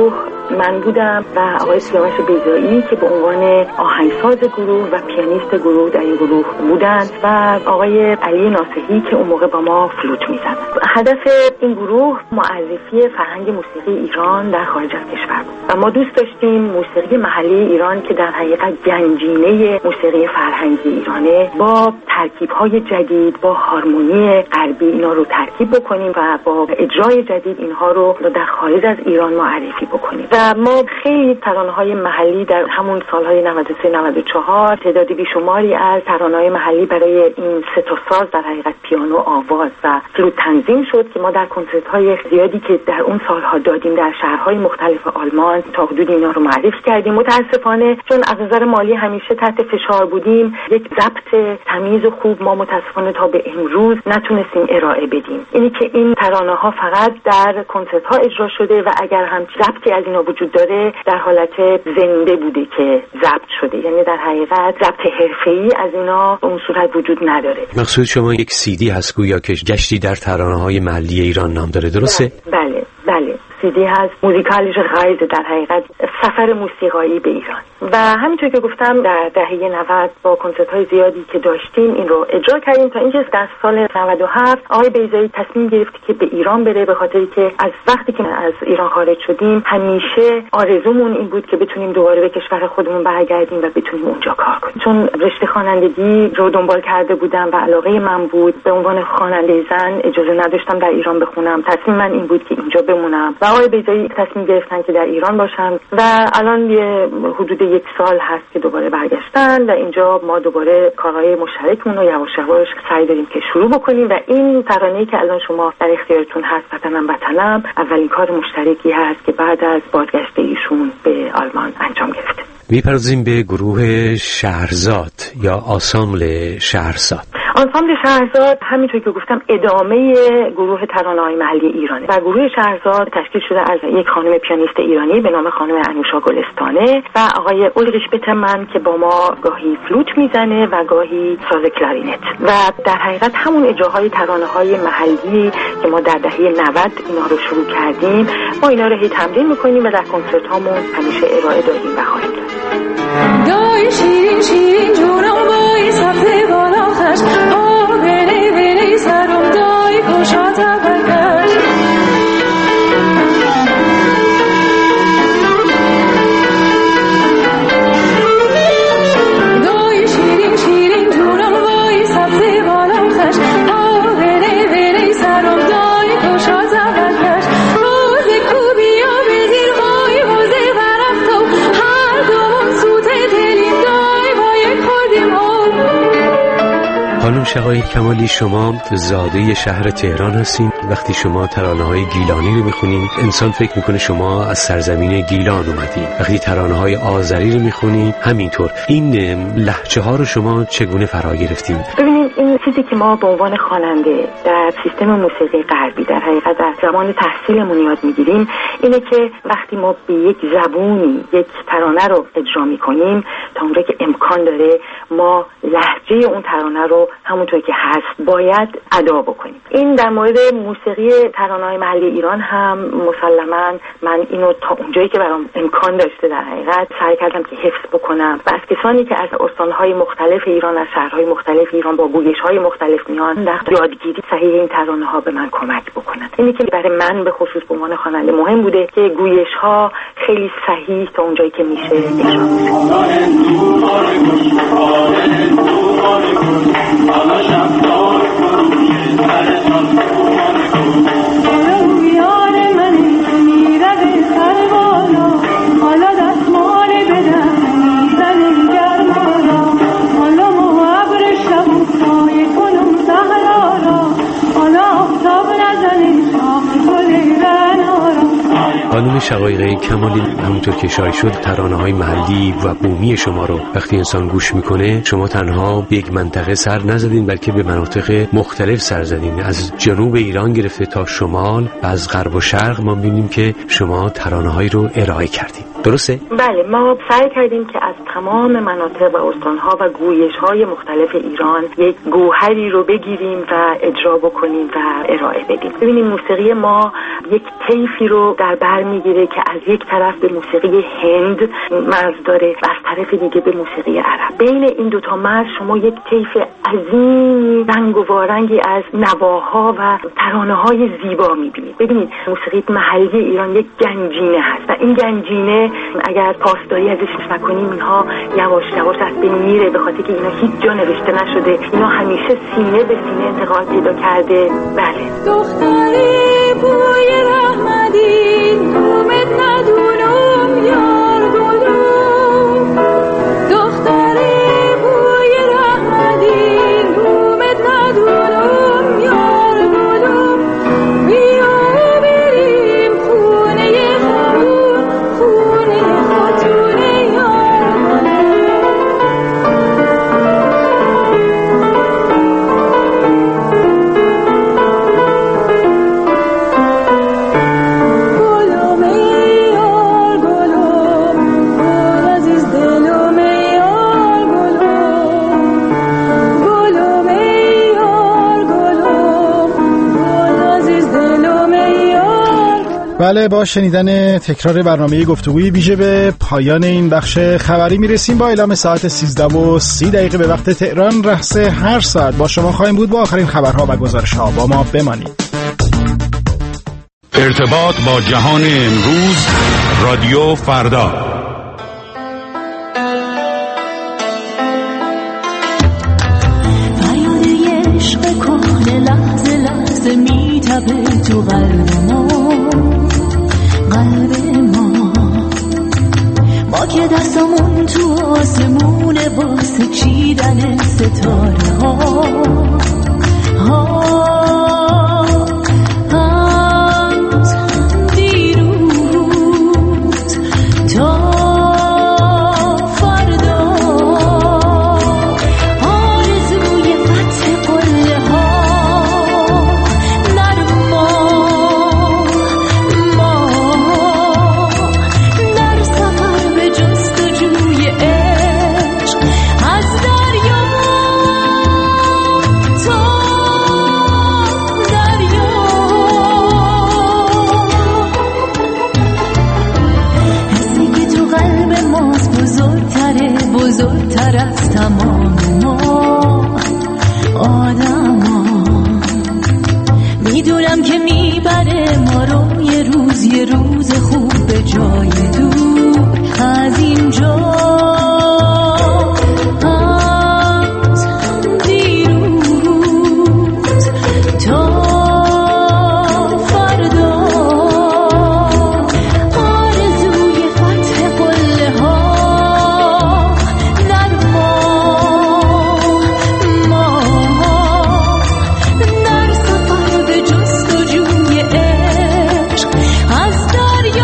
من بودم و آقای سیاوش بیضایی که به عنوان آهنگساز گروه و پیانیست گروه در این گروه بودند و آقای علی ناصحی که اون موقع با ما فلوت می‌زد. هدف این گروه معرفی فرهنگ موسیقی ایران در خارج از کشور بود و ما دوست داشتیم موسیقی محلی ایران که در حقیقت گنجینه موسیقی فرهنگی ایرانه با ترکیب‌های جدید، با هارمونی غربی اینا رو ترکیب بکنیم و با اجرای جدید اینها رو در خارج از ایران معرفی بکنیم. و ما خیلی ترانه‌های محلی در همون سال‌های نود و سه نود و چهار تعدادی بیشماری از ترانه‌های محلی برای این سه تا ساز در حقیقت پیانو، آواز و فلوت تنظیم شد که ما در کنسرت‌های زیادی که در اون سال‌ها دادیم در شهرهای مختلف آلمان تا حدود اینا رو معرفی کردیم. متأسفانه چون از نظر مالی همیشه تحت فشار بودیم، یک ضبط تمیز و خوب ما متأسفانه تا به امروز نتونستیم ارائه بدیم. اینی که این ترانه‌ها فقط در کنسرت‌ها اجرا شده و اگر هم ضبطی از اینا وجود داره در حالت زنده بوده که ضبط شده، یعنی در حقیقت ضبط حرفه‌ای از اینا به اون صورت وجود نداره. مقصود شما یک سی دی هست گویا که گشتی در ترانه‌های محلی ایران نام داره، درسته؟ بله بله سی دی هست موزیکالیش غایز، در حقیقت سفر موسیقایی به ایران. و همینطور که گفتم در دهه نود با کنسرت‌های زیادی که داشتیم این رو اجرا کردیم تا اینکه در سال نود و هفت آقای بیضایی تصمیم گرفت که به ایران بره، به خاطری که از وقتی که از ایران خارج شدیم همیشه آرزومون این بود که بتونیم دوباره به کشور خودمون برگردیم و بتونیم اونجا کار کنیم. چون رشته خوانندگی رو دنبال کرده بودم و علاقه من بود، به عنوان خواننده زن اجازه نداشتم در ایران بخونم. تصمیم من این بود که اینجا بمونم و آقای بیضایی تصمیم گرفتن که در ایران باشن و الان یه حدود یک سال هست که دوباره برگشتن و اینجا ما دوباره کارهای مشترکمون رو یواش یواش سعی داریم که شروع بکنیم و این ترانه‌ای که الان شما در اختیارتون هست، وطنم وطنم، اولین کار مشترکی هست که بعد از بازگشت ایشون به آلمان انجام گرفته. میپردازیم به گروه شهرزاد یا آنسامبل شهرزاد. آنسامبل شهرزاد همینطور که گفتم ادامه گروه ترانه‌های محلی ایرانه و گروه شهرزاد تشکیل شده از یک خانم پیانیست ایرانی به نام خانم انوشا گلستانه و آقای اولریش بتمن که با ما گاهی فلوت میزنه و گاهی ساز کلارینت و در حقیقت همون اجراهای ترانه‌های محلی که ما در دهه نود اینا رو شروع کردیم ما اینا رو هی تمرین می‌کنیم و در کنسرت‌هامون همیشه ارائه دادیم و خواهیم داد. دای شیرین شیرین جونم وای سبزه بالا خش آه بلی بلی سرم دای گوشات برگش دای شیرین شیرین جونم وای سبزه بالا خش آه بلی بلی سرم دای گوشات برگش روز کوبی و بزیر وای روزه برفتو هر دومون سوت دلیم دای وای خودیم خانم شقایق کمالی، شما زاده شهر تهران هستین. وقتی شما ترانه‌های گیلانی رو میخونید انسان فکر میکنه شما از سرزمین گیلان اومدین. وقتی ترانه‌های آذری رو میخونید همینطور. این لهجه ها رو شما چگونه فرا گرفتین؟ ببینید این چیزی که ما به عنوان خواننده در سیستم موسیقی غربی در حقیقت در زمان تحصیلمون یاد میگیریم اینه که وقتی ما به یک زبونی یک ترانه رو اجرا میکنیم تا اونجایی که امکان داره ما لهجه اون ترانه رو همونطور که هست باید ادا بکنیم. این در مورد موسیقی ترانه‌های محلی ایران هم مسلماً من اینو تا اونجایی که برام امکان داشته در حقیقت سعی کردم که حفظ بکنم و از کسانی که از استان‌های مختلف ایران، از شهرهای مختلف ایران با گویش‌های مختلف میان در یادگیری صحیح این ترانه‌ها به من کمک بکنن. اینی که برای من به خصوص به عنوان خواننده مهم بوده که گویش‌ها خیلی صحیح تا اونجایی که میشه اجرا خانم شقایق کمالی، همونطور که اشاره شد ترانه‌های محلی و بومی شما رو وقتی انسان گوش میکنه شما تنها به یک منطقه سر نزدین بلکه به مناطق مختلف سر زدین. از جنوب ایران گرفته تا شمال و از غرب و شرق ما ببینیم که شما ترانه‌هایی رو ارائه کردین. درسته؟ بله، ما سعی کردیم که از تمام مناطق و استان‌ها و گویش‌های مختلف ایران یک گوهری رو بگیریم و اجرا بکنیم و ارائه بدیم. ببینیم موسیقی ما یک طیفی رو در بر میگیره که از یک طرف به موسیقی هند مرز داره و از طرف دیگه به موسیقی عرب. بین این دوتا مرز شما یک طیف عظیم رنگ و وارنگی از نواها و ترانه‌های زیبا میبینید. ببینید موسیقی محلی ایران یک گنجینه هست و این گنجینه اگر پاسداری ازش نکنیم اینها یواش یواش از بین میره، به خاطر که اینا هیچ جا نوشته نشده، اینا همیشه سینه به سینه انتقال پیدا کرده. بله دختری بوی رحمدی نومت ندونم یار گلوم، دختری بوی رحمدی نومت ندونم یار گلوم، بیا بریم خونه خون خونه خاتون یار بله، با شنیدن تکرار برنامه گفتگوی ویژه به پایان این بخش خبری میرسیم. با اعلام ساعت سیزده و سی دقیقه به وقت تهران، رأس هر ساعت با شما خواهیم بود با آخرین خبرها و گزارش‌ها. با ما بمانید. ارتباط با جهان امروز، رادیو فردا. فریاد عشق کهنه لحظه لحظه میتابه تو قلب ما، قلب ما ما که دستمون تو آسمون واسه چیدن ستاره ها ها. بزرگتر از تمام ما آدم ها، میدونم که میبره ما رو یه روز یه روز خوب به جای دور از اینجا. از دریا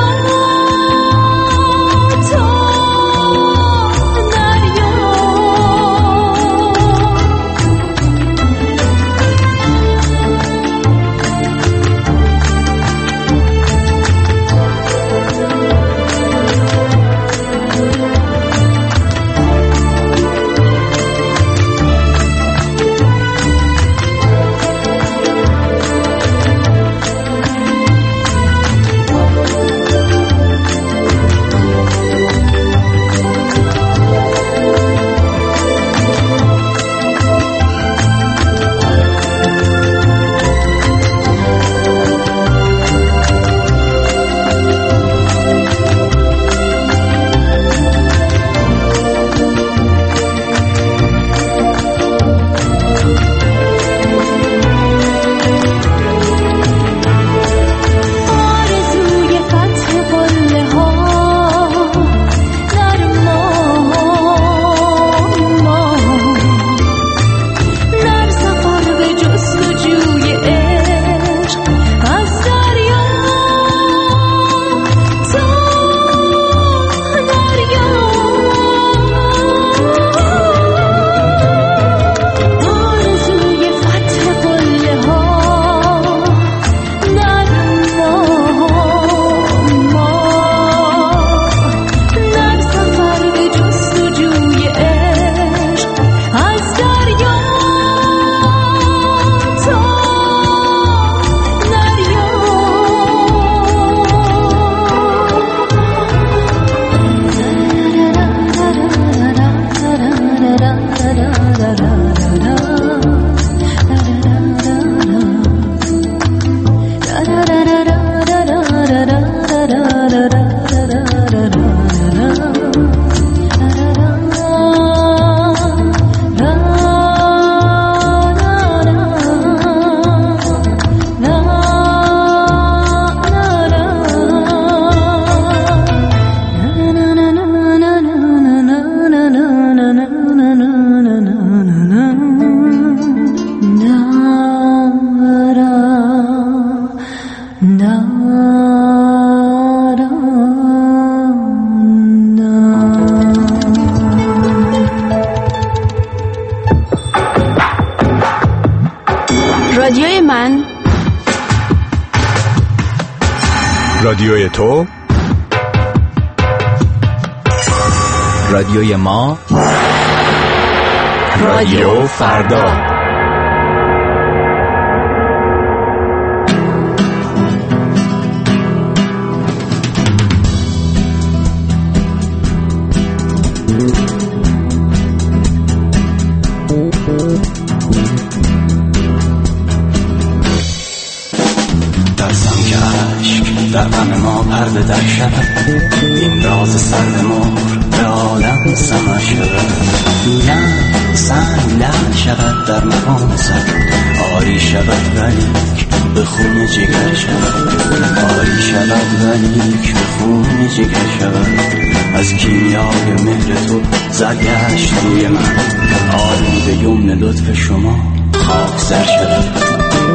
رادیوی من، رادیوی تو، رادیوی ما، رادیو فردا. در غم ما پرده در شود، این راز سرد مهر به عالم سمر شود. گویم سنگ لعل شود در مقام سر، آری شود ولیک به خون جگر شود. آری شود ولیک به خون جگر شود. از کیمیای مهر تو زرگشت روی من، آری به یمن لطف شما خاک سر شود.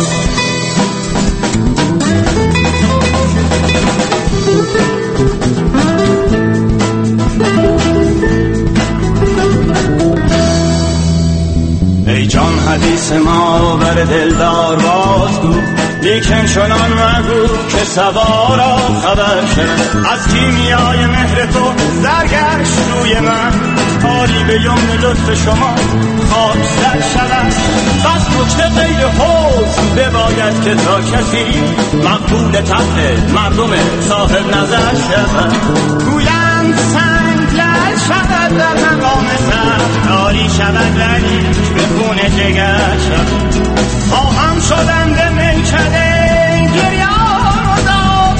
ای جان حدیث ما بر دلدار بازگو، لیکن چنان مگو که سوارا خبر شد. از کیمیای مهر تو زرگشت روی من، آری به یمن لطف شما خاک سر شود. بس نکته غیر حوض بباید که تا کسی مقبول طبع مردم صاحب نظر شود. گویند سنگ لعل شود در مقام سر، آری شود ولی به خون جگر شود. خواهم شدن به میکده گریان و داد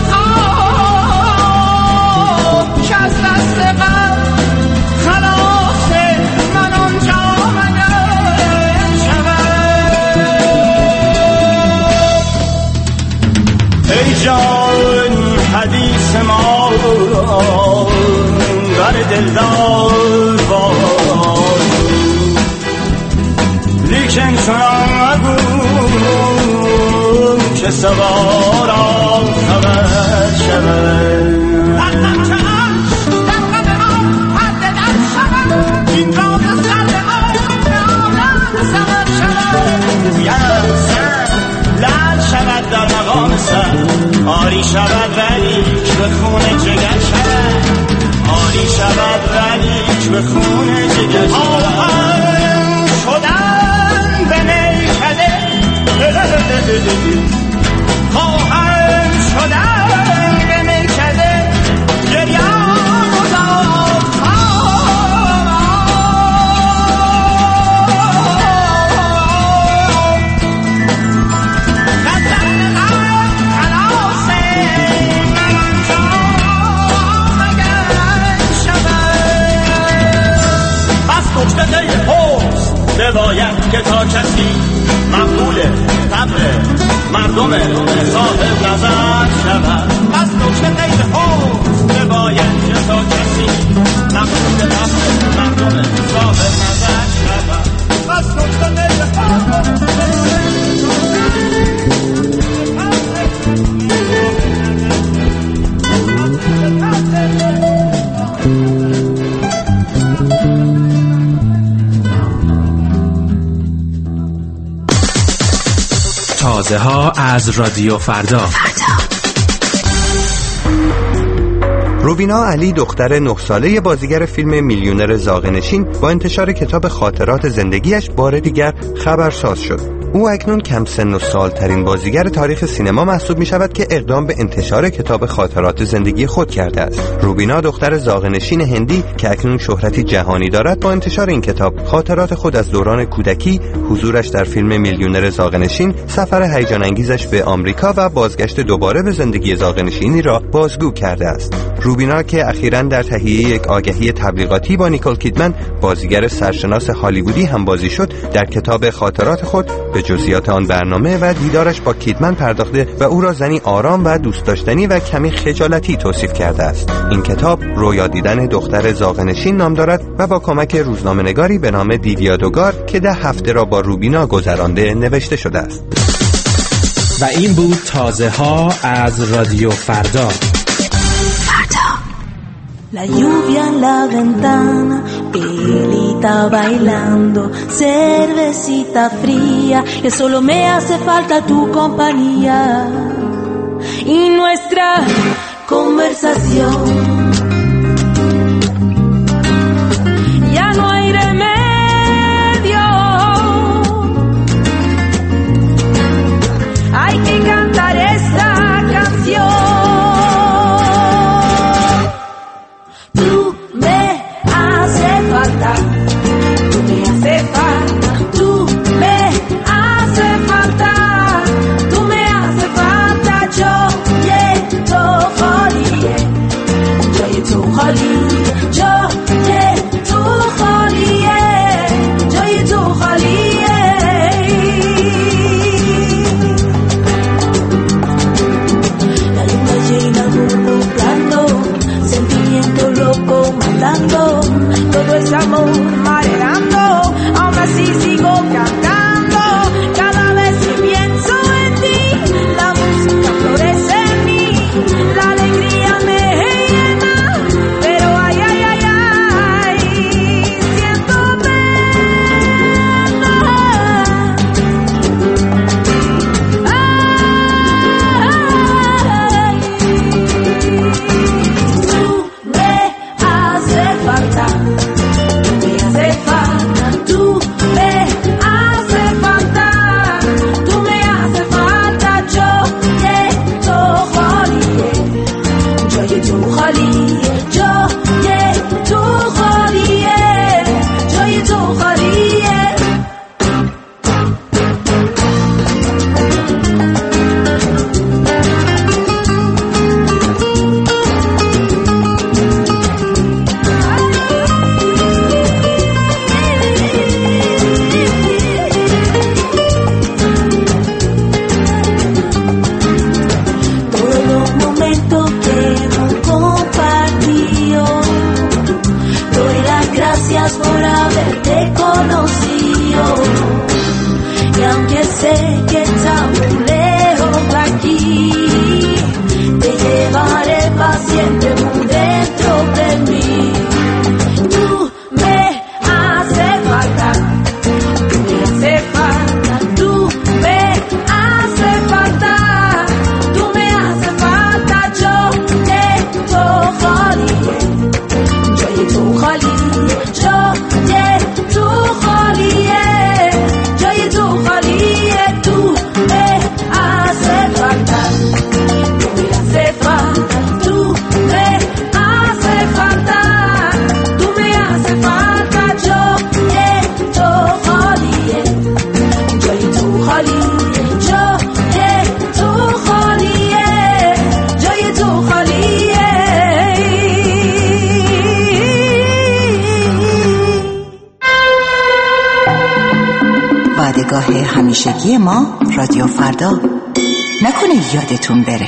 خواب، که از دست غم خلاص من آنجا مگر شود. ای جان حدیث ما بر دلدار باز، لیکن چنان مگو که سوارا خبر شود. این راز سر آن سمر شود. گویم سر لعل شود در مقام سر، آری شود ولیک به خون جگر شود. آری شود ولیک به خون جگر شود. شدن به میکده خواهم شدن به میکده گریان و داد خواب. دستن غم خلاص من آنجا مگر شود. بس نکته غیر حوض بباید که تا کسی مقبول طبع مردم صاحب نظر شود. پس نکته غیر حوض بباید که تا کسی مقبول طبع مردم صاحب نظر شود. پس نکته غیر حوض تازه ها از رادیو فردا. روبینا علی دختر نه ساله بازیگر فیلم میلیونر زاغنشین با انتشار کتاب خاطرات زندگیش بار دیگر خبرساز شد. او اکنون کم سن و سال ترین بازیگر تاریخ سینما محسوب می شود که اقدام به انتشار کتاب خاطرات زندگی خود کرده است. روبینا دختر زاغنشین هندی که اکنون شهرتی جهانی دارد با انتشار این کتاب خاطرات خود از دوران کودکی، حضورش در فیلم میلیونر زاغنشین، سفر هیجان انگیزش به آمریکا و بازگشت دوباره به زندگی زاغنشینی را بازگو کرده است. روبینا که اخیراً در تهیه یک آگهی تبلیغاتی با نیکول کیدمن بازیگر سرشناس هالیوودی هم بازی شد، در کتاب خاطرات خود به جزئیات آن برنامه و دیدارش با کیدمن پرداخته و او را زنی آرام و دوست داشتنی و کمی خجالتی توصیف کرده است. این کتاب رویا دیدن دختر زاغنشین نام دارد و با کمک روزنامه‌نگاری به نام دیدیا دوگار که ده هفته را با روبینا گذرانده نوشته شده است. و این بود تازه ها از رادیو فردا. La lluvia en la ventana, pelita bailando, cervecita fría, que solo me hace falta tu compañía y nuestra conversación. Ya no hay remedio, hay que cantar esta canción. Todo es amor mareando, aún así sigo cantando. Cada vez que pienso en ti, la música florece en mí, la alegría me llena, pero ay, ay, ay, ay, siento pena. Ay, tú me haces falta. همیشگی ما رادیو فردا، نکنه یادتون بره.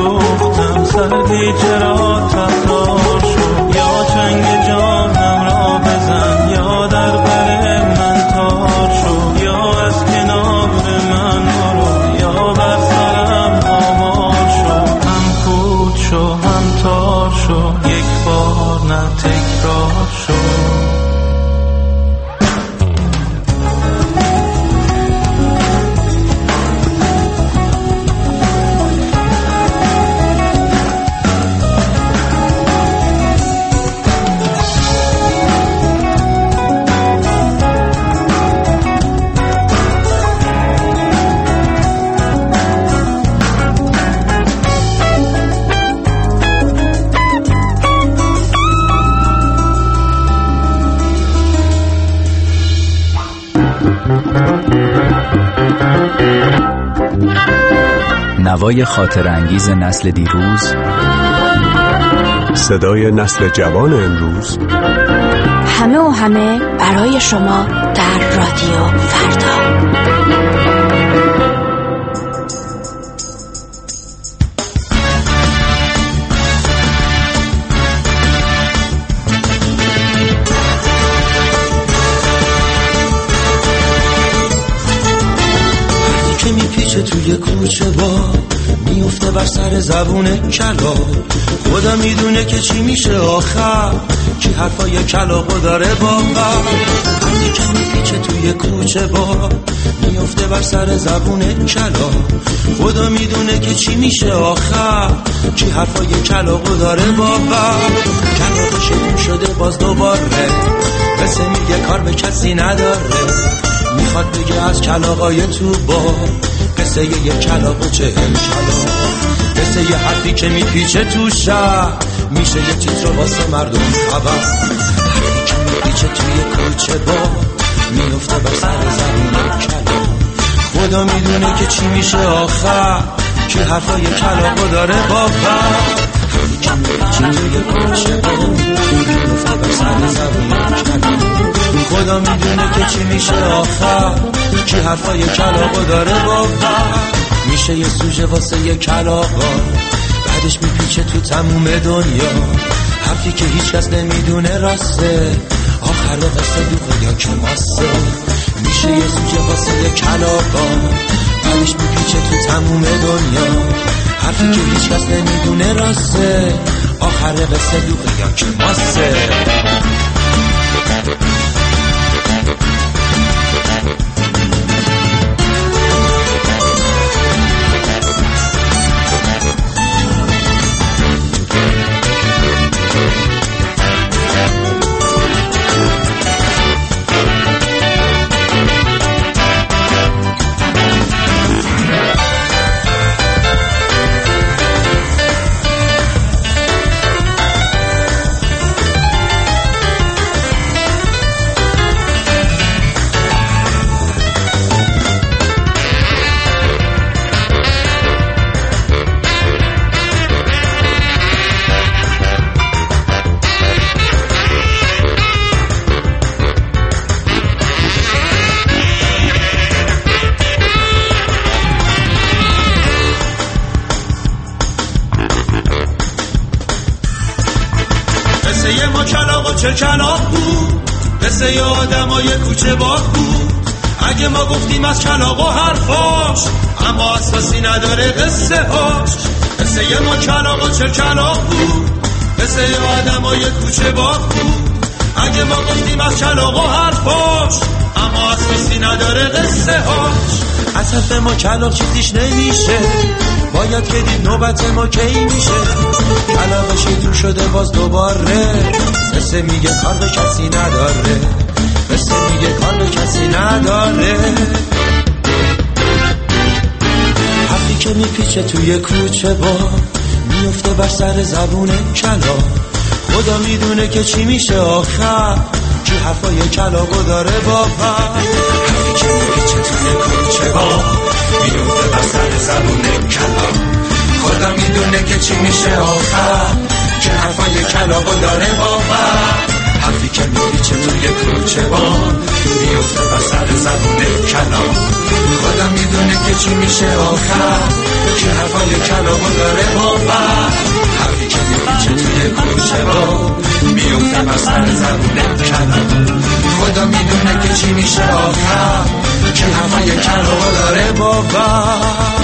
سوختم، سردی چرا تکرار شد؟ یا چنگ جانم را بزن، یا در بر من تار شد، یا از کنار من برو، یا بر سرم آمار شد. هم خود شو هم تار شو، یک بار نه تکرار شد. نوای خاطر انگیز نسل دیروز، صدای نسل جوان امروز، همه و همه برای شما در رادیو فردا. که میپیچه توی کوچه با میفته بر سر زبون کلا، خدا میدونه که چی میشه آخر، کی حرفای کلاغو داره باور. هرکی که میپیچه توی کوچه با میفته بر سر زبون کلا، خدا میدونه که چی میشه آخر، کی حرفای کلاغو داره باور. کلاغ شدیم شده باز دوباره، قصه میگه کار به کسی نداره، میخواد بگه از کلاغای تو با قصه یه کلاغ و چه هم کلاغ، قصه یه حرفی که میپیچه تو شهر، میشه یه تیتر واسه مردم خبر. حرفی که میپیچه توی کوچه با میفته بر سر زمین کلاغ، خدا میدونه که چی میشه آخر، کی حرفای کلاغو داره باور. حرفی که میپیچه توی کوچه با میفته بر سر زمین کلاغ، خدا میدونه که چی میشه آخر، کی حرفای کلاغو داره باور. میشه یه سوژه واسه یه کلاغا، بعدش میپیچه تو تموم دنیا، حرفی که هیچ کس نمیدونه راسته، آخر قصه دوغه یا که ماسه. میشه یه سوژه واسه یه کلاغا، بعدش میپیچه تو تموم دنیا، حرفی که هیچ کس نمیدونه راسته، آخر قصه دوغه یا که ماسه. چه کلاغ بود، قصه ی آدمای کوچه باغ بود. اگه ما گفتیم از کلاغ و حرفاش، اما اساسی نداره قصه هاش. قصه ی ما کلاغ و چه کلاغ بود، قصه ی آدمای کوچه باغ بود. اگه ما گفتیم از کلاغ و حرفاش، اما اساسی نداره قصه هاش. از حرف ما کلاغ چیزیش نمیشه، باید که دید نوبت ما کی میشه. کلاغ شیطون شده باز دوباره، قصه میگه کار به کسی نداره، قصه میگه کار به کسی نداره. حرفی که میپیچه توی کوچه با میفته بر سر زبون کلاغ، خدا میدونه که چی میشه آخر، کی حرفای کلاغو داره باور. حرفی که میپیچه توی کوچه با میفته بر سر زبون کلاغ، خدا میدونه که چی میشه آخر، که حرفای کلاغو داره باور. حرفی که میپیچه توی کوچه با میفته بر سر زبون کلاغ، خدا میدونه که چی میشه آخر، که حرفای کلامو داره باور، حرفی که میپیچه توی کوچه با میفته بر سر زبونه کلام. خدا میدونه که چی میشه آخر، که حرفای کلامو داره باور.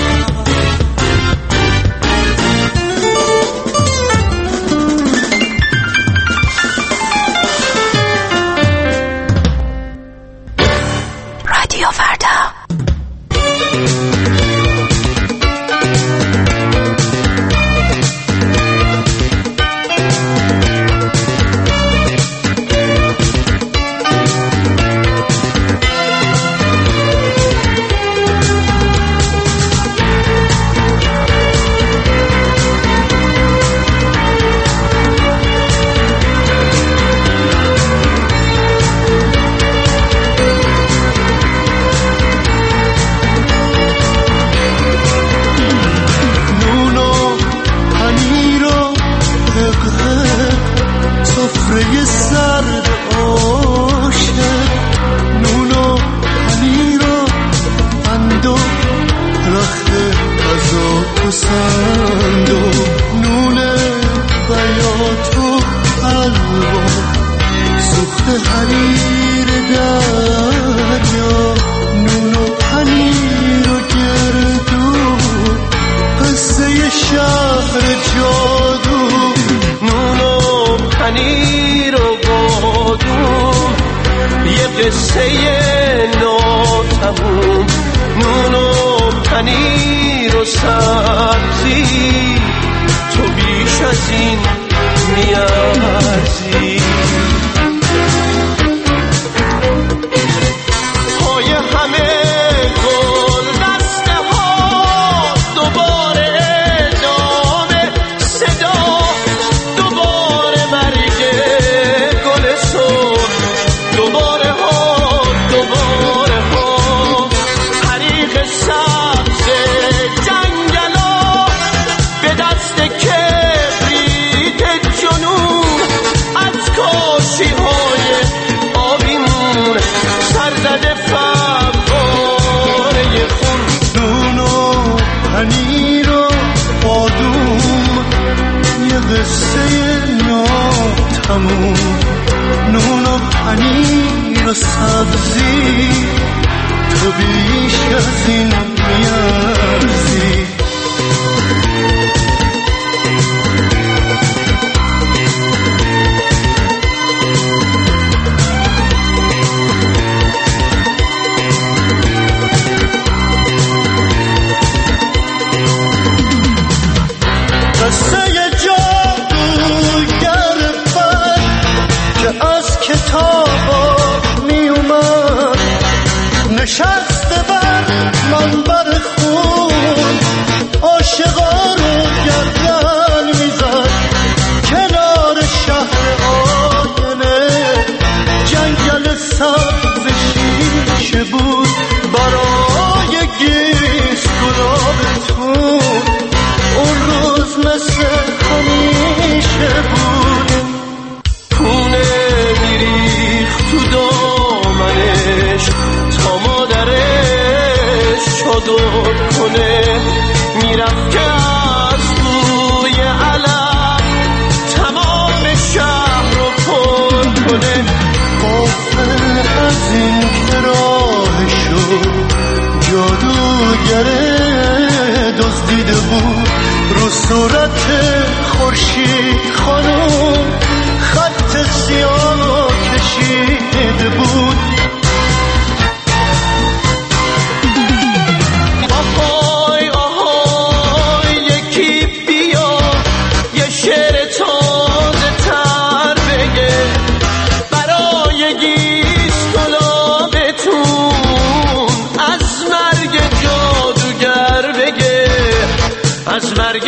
از مرگ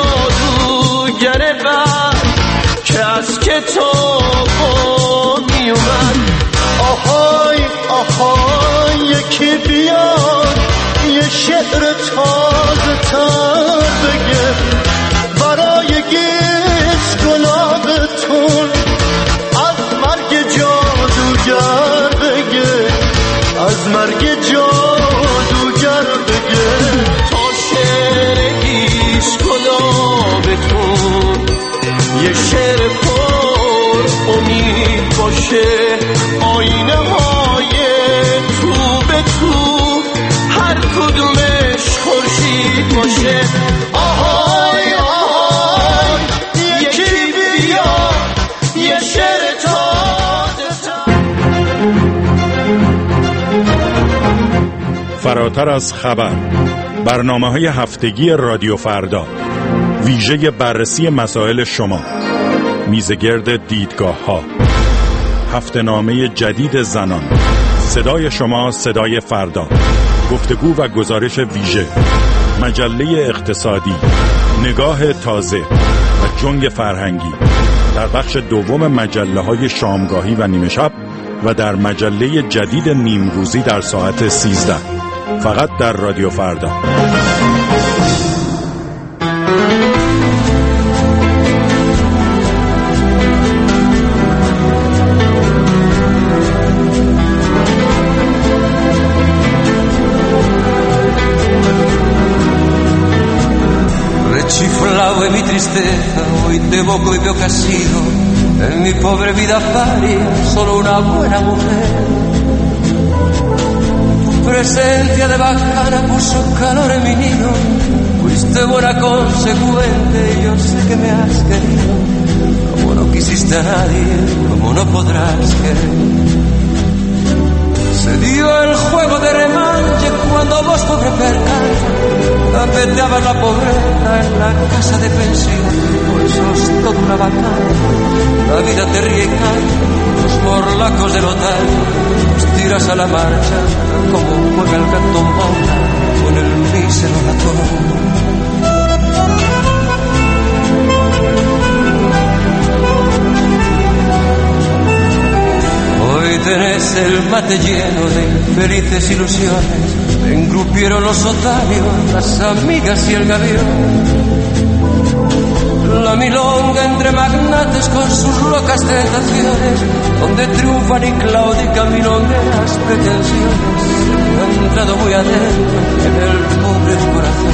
جادوگر بعد که از کتاب می اومد. آهای آهای یکی بیاد یه شعر تازه تر بگه برای گیس گلابتون، از مرگ جادوگر بگه، از مرگ جادوگر بگه. تا شعر یه شعر پر امید باشه، آینه های تو به تو هر کدومش خورشید باشه. آهای آهای یکی بیا یه شعر تازه. فراتر از خبر، برنامه‌های هفتگی رادیو فردا، ویژه بررسی مسائل شما، میزگرد دیدگاه‌ها، هفته‌نامه جدید زنان، صدای شما صدای فردا، گفتگو و گزارش ویژه، مجله اقتصادی، نگاه تازه و جنگ فرهنگی در بخش دوم مجله‌های شامگاهی و نیمه شب و در مجله جدید نیمروزی در ساعت سیزده، فقط در رادیو فردا. Rechiflado en mi tristeza, hoy te evoco y veo que has sido en mi pobre vida paria solo una buena mujer. Tu presencia de bacana puso calor en mi nido, fuiste buena consecuente y yo sé que me has querido. Como no quisiste a nadie, como no podrás querer. Se dio el juego de remanche cuando vos, pobre percal, apeteabas la pobreza en la casa de pensión. Pues sos toda una bacana, la vida te ríe y cae, los morlacos del hotel los tiras a la marcha, como juega el cantón Paula con el mísero ratón. Hoy tenés el mate lleno de infelices ilusiones, engrupieron los otarios, las amigas y el gavión. La milonga entre magnates con sus locas tentaciones, donde triunfan y claudican milongueras pretensiones, han entrado muy adentro en el pobre corazón.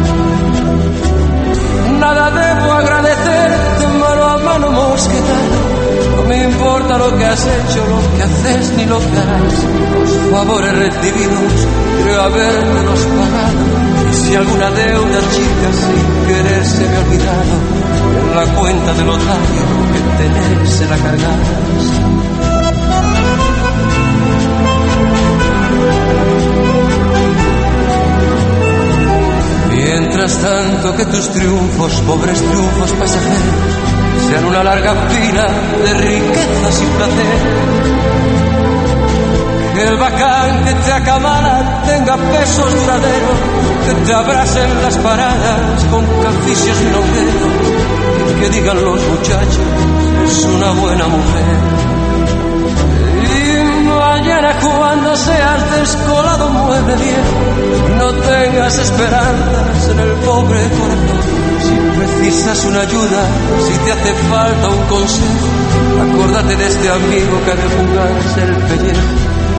Nada debo agradecerte, mano a mano mosquetero. No me importa lo que has hecho, lo que haces ni lo que harás. Los favores recibidos creo habérmelos pagado. Y si alguna deuda chica sin querer se me ha olvidado, en la cuenta del otario que tenés se la cargarás. Mientras tanto que tus triunfos, pobres triunfos pasajeros, sean una larga fila de riquezas y placer. Que el bacán que te acamala tenga pesos duraderos, que te abracen las paradas con caficios milongueros, y que digan los muchachos, es una buena mujer. Y mañana cuando seas descolado mueble viejo, no tengas esperanzas en el pobre corazón. Si precisas una ayuda, si te hace falta un consejo, acórdate de este amigo que ha de jugarse el pellejo